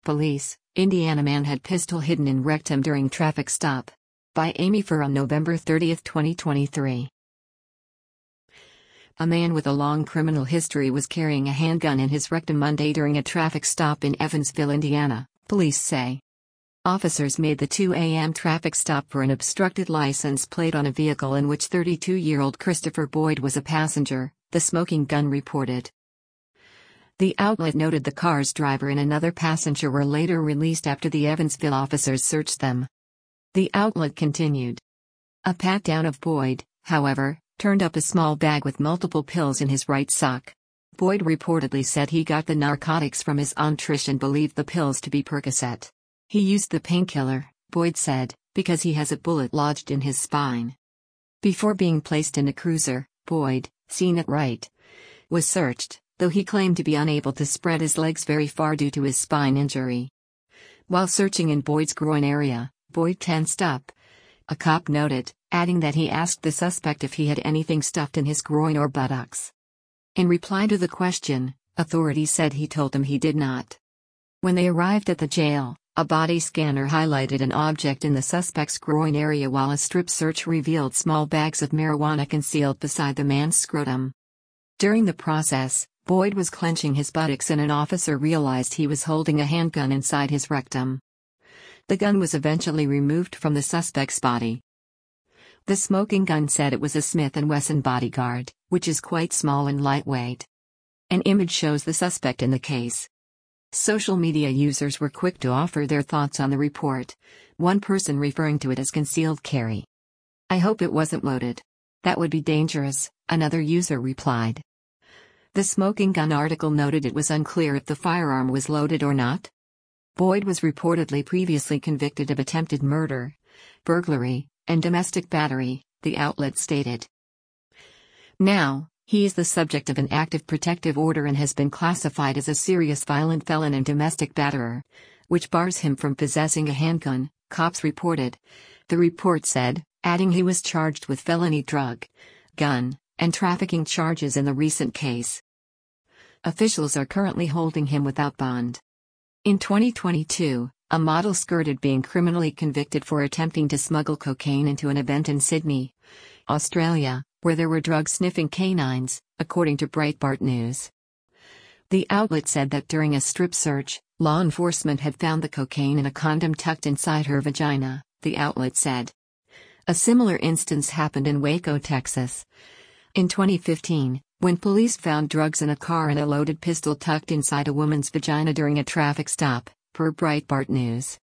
Police, Indiana man had pistol hidden in rectum during traffic stop. By Amy Furr on November 30, 2023. A man with a long criminal history was carrying a handgun in his rectum Monday during a traffic stop in Evansville, Indiana, police say. Officers made the 2 a.m. traffic stop for an obstructed license plate on a vehicle in which 32-year-old Christopher Boyd was a passenger, the smoking gun reported. The outlet noted the car's driver and another passenger were later released after the Evansville officers searched them. The outlet continued. A pat-down of Boyd, however, turned up a small bag with multiple pills in his right sock. Boyd reportedly said he got the narcotics from his Aunt Trish and believed the pills to be Percocet. He used the painkiller, Boyd said, because he has a bullet lodged in his spine. Before being placed in a cruiser, Boyd, seen at right, was searched, though he claimed to be unable to spread his legs very far due to his spine injury. While searching in Boyd's groin area, Boyd tensed up. A cop noted, adding that he asked the suspect if he had anything stuffed in his groin or buttocks. In reply to the question, authorities said he told them he did not. When they arrived at the jail, a body scanner highlighted an object in the suspect's groin area while a strip search revealed small bags of marijuana concealed beside the man's scrotum. During the process, Boyd was clenching his buttocks and an officer realized he was holding a handgun inside his rectum. The gun was eventually removed from the suspect's body. The smoking gun said it was a Smith & Wesson Bodyguard, which is quite small and lightweight. An image shows the suspect in the case. Social media users were quick to offer their thoughts on the report, one person referring to it as concealed carry. "I hope it wasn't loaded. That would be dangerous," another user replied. The smoking gun article noted it was unclear if the firearm was loaded or not. Boyd was reportedly previously convicted of attempted murder, burglary, and domestic battery, the outlet stated. Now, he is the subject of an active protective order and has been classified as a serious violent felon and domestic batterer, which bars him from possessing a handgun, cops reported. The report said, adding he was charged with felony drug, gun, and trafficking charges in the recent case. Officials are currently holding him without bond. In 2022, a model skirted being criminally convicted for attempting to smuggle cocaine into an event in Sydney, Australia, where there were drug-sniffing canines, according to Breitbart News. The outlet said that during a strip search, law enforcement had found the cocaine in a condom tucked inside her vagina, the outlet said. A similar instance happened in Waco, Texas. In 2015, when police found drugs in a car and a loaded pistol tucked inside a woman's vagina during a traffic stop, per Breitbart News.